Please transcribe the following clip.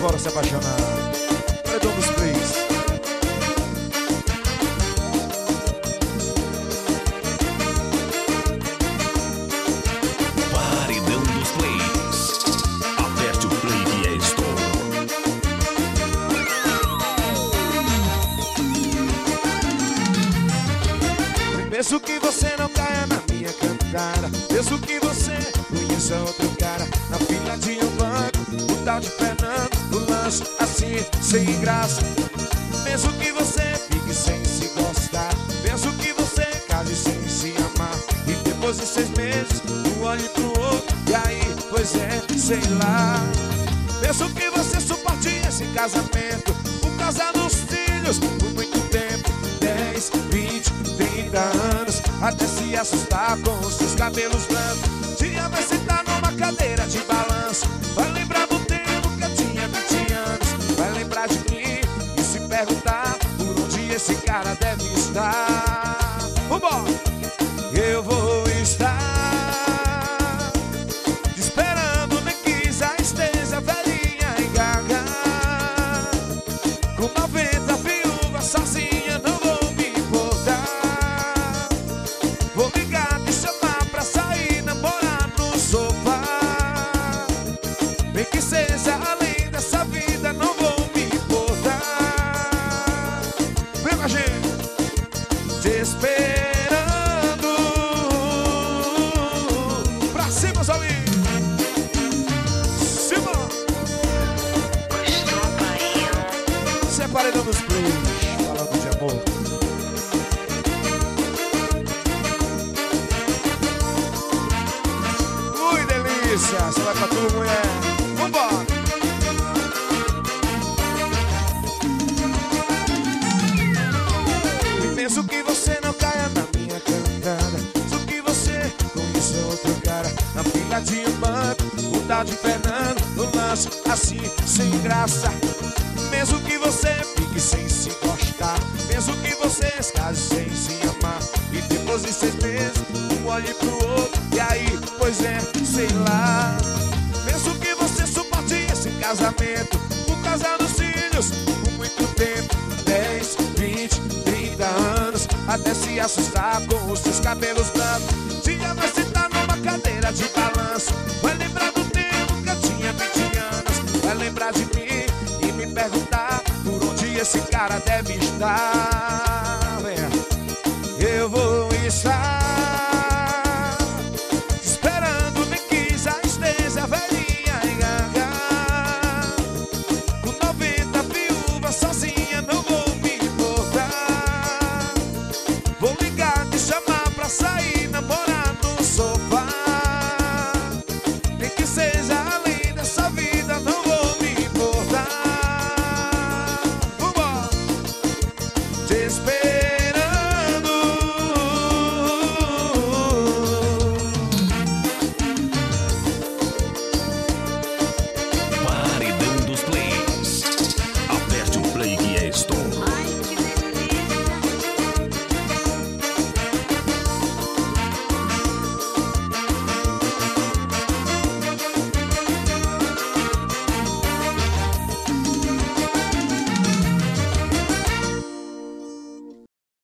fora se apaixonar. Paredão dos Plays. Paredão dos Plays. Aperte o play que é estouro. Penso que você não caia na minha cantada. Penso que você conheça outro cara na fila de um banco, o tal de Fernando, o lanche assim, sem graça. Penso que você fique sem se gostar. Penso que você case sem se amar. E depois de 6 meses, um olhe pro outro. E aí, pois é, sei lá. Penso que você suporte esse casamento, por causa dos filhos, por muito tempo. 10, 20, 30 anos, até se assustar com os seus cabelos brancos. Dia vai sentar numa cadeira de balanço, vai lembrar do tempo que eu tinha 20 anos. Vai lembrar de mim e se perguntar por onde esse cara deve estar. Vambora! Eu vou estar te esperando, nem que já esteja velhinha e gaga, com 90 viúvas sozinha, não vou me importar. Vou ligar, te chamar pra sair, namorar no sofá. Nem que seja além dessa vida, não vou me importar. Vem com a gente, te esperando. Pra cima, Zolinho. Cima. Você é Paredão dos Plays, falando de amor. Ui, delícia. Você vai pra tua mulher. Vambora. E penso que você não caia na minha cantada. Penso que você conhece outro cara na fila de um banco, o tal de Fernando, no lanche assim, sem graça. Penso que você fique sem se gostar. Penso que vocês casem sem se amar. E depois de 6 meses, um olhe pro outro. E aí, pois é, sei lá. Penso que você suporte esse casamento, por causa dos filhos, por muito tempo. 10, 20, 30 anos, até se assustar com os seus cabelos brancos. Dia vai sentar numa cadeira de balanço, vai lembrar do tempo que eu tinha 20 anos. Vai lembrar de mim e me perguntar por onde esse cara deve estar. Eu vou estar